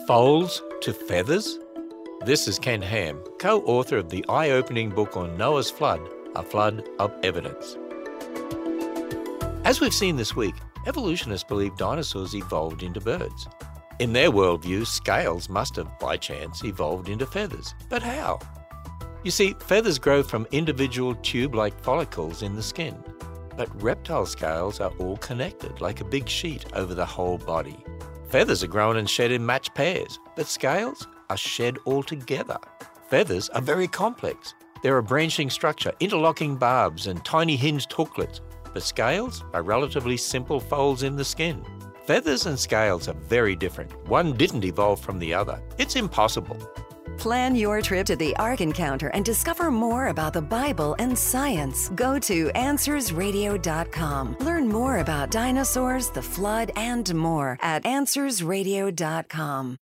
Foals to feathers? This is Ken Ham, co-author of the eye-opening book on Noah's Flood, A Flood of Evidence. As we've seen this week, evolutionists believe dinosaurs evolved into birds. In their worldview, scales must have, by chance, evolved into feathers. But how? You see, feathers grow from individual tube-like follicles in the skin. But reptile scales are all connected, like a big sheet over the whole body. Feathers are grown and shed in matched pairs, but scales are shed all together. Feathers are very complex. They're a branching structure, interlocking barbs and tiny hinged hooklets. But scales are relatively simple folds in the skin. Feathers and scales are very different. One didn't evolve from the other. It's impossible. Plan your trip to the Ark Encounter and discover more about the Bible and science. Go to AnswersRadio.com. Learn more about dinosaurs, the flood, and more at AnswersRadio.com.